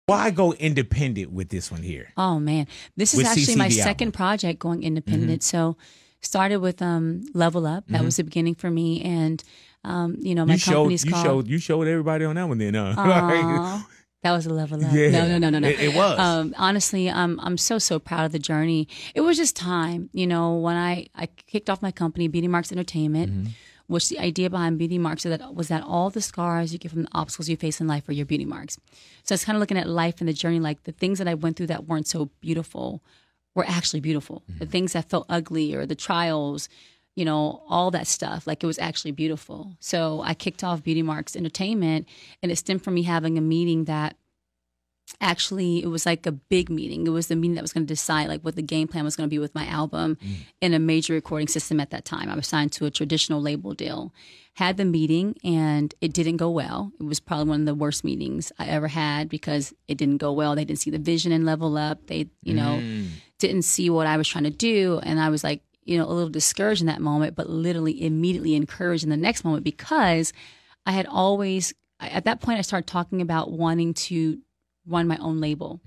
Why go independent with this one here? Oh man, this is With actually my CCD second album. project going independent. So started with Level Up. That was the beginning for me, and you know, my company's called. You showed everybody on that one then, huh? Aw, that was a Level Up. Yeah. No. It was. Honestly, I'm so proud of the journey. It was just time, you know, when I kicked off my company, Beauty Marks Entertainment, which the idea behind Beauty Marks was that all the scars you get from the obstacles you face in life are your beauty marks. So it's kind of looking at life and the journey, like the things that I went through that weren't so beautiful were actually beautiful. The things that felt ugly or the trials, you know, all that stuff, like it was actually beautiful. So I kicked off Beauty Marks Entertainment, and it stemmed from me having a meeting that actually, it was like a big meeting. It was the meeting that was going to decide like what the game plan was going to be with my album in a major recording system at that time. I was signed to a traditional label deal. Had the meeting and it didn't go well. It was probably one of the worst meetings I ever had because it didn't go well. They didn't see the vision and Level Up. They, you know, didn't see what I was trying to do. And I was like, you know, a little discouraged in that moment, but literally immediately encouraged in the next moment because I had always, at that point, I started talking about wanting to run my own label.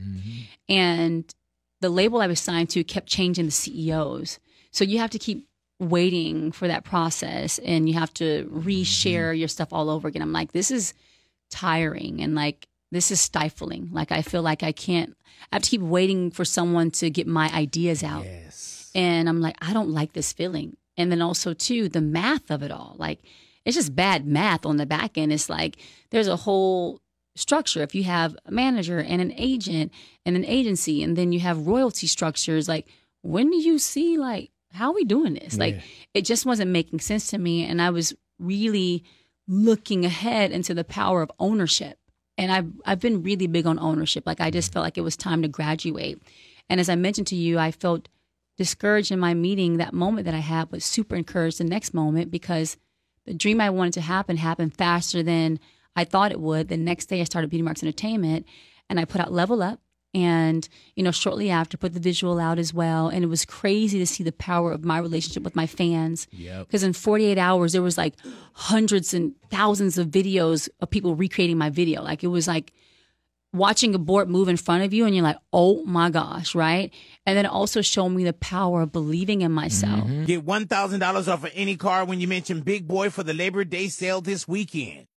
And the label I was signed to kept changing the CEOs. So you have to keep waiting for that process and you have to reshare your stuff all over again. I'm like, this is tiring and like, this is stifling. Like, I feel like I have to keep waiting for someone to get my ideas out. Yes. And I'm like, I don't like this feeling. And then also too, the math of it all, like it's just bad math on the back end. It's like, there's a whole structure. If you have a manager and an agent and an agency, and then you have royalty structures, like when do you see like, how are we doing this? Like it just wasn't making sense to me. And I was really looking ahead into the power of ownership. And I've been really big on ownership. Like I just felt like it was time to graduate. And as I mentioned to you, I felt discouraged in my meeting. That moment that I had was super encouraged the next moment because the dream I wanted to happen happened faster than I thought it would. The next day I started Beauty Marks Entertainment and I put out Level Up. And, you know, shortly after put the visual out as well. And it was crazy to see the power of my relationship with my fans. Because in 48 hours, there was like hundreds and thousands of videos of people recreating my video. Like it was like watching a board move in front of you and you're like, oh my gosh, right? And then it also showed me the power of believing in myself. Get $1,000 off of any car when you mention Big Boy for the Labor Day sale this weekend.